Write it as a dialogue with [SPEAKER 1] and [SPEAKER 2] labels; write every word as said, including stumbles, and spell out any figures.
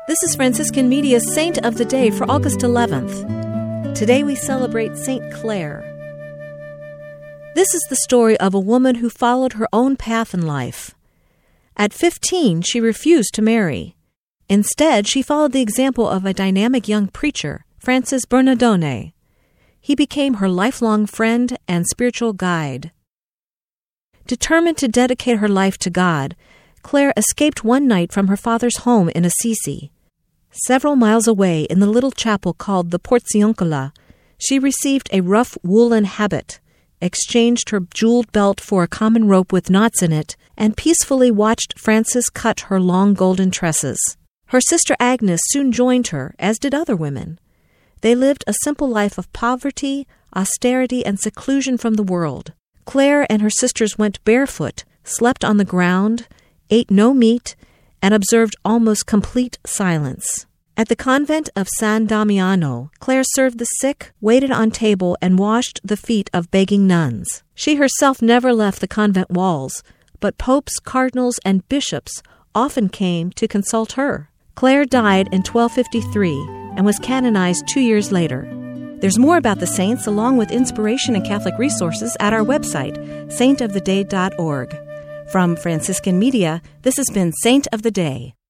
[SPEAKER 1] This is Franciscan Media's Saint of the Day for August eleventh. Today we celebrate Saint Clare. This is the story of a woman who followed her own path in life. At fifteen, she refused to marry. Instead, she followed the example of a dynamic young preacher, Francis Bernardone. He became her lifelong friend and spiritual guide. Determined to dedicate her life to God, Clare escaped one night from her father's home in Assisi. Several miles away in the little chapel called the Porziuncola, she received a rough woolen habit, exchanged her jeweled belt for a common rope with knots in it, and peacefully watched Francis cut her long golden tresses. Her sister Agnes soon joined her, as did other women. They lived a simple life of poverty, austerity, and seclusion from the world. Clare and her sisters went barefoot, slept on the ground, ate no meat, and observed almost complete silence. At the convent of San Damiano, Clare served the sick, waited on table, and washed the feet of begging nuns. She herself never left the convent walls, but popes, cardinals, and bishops often came to consult her. Clare died in twelve fifty-three and was canonized two years later. There's more about the saints along with inspiration and Catholic resources at our website, saint of the day dot org. From Franciscan Media, this has been Saint of the Day.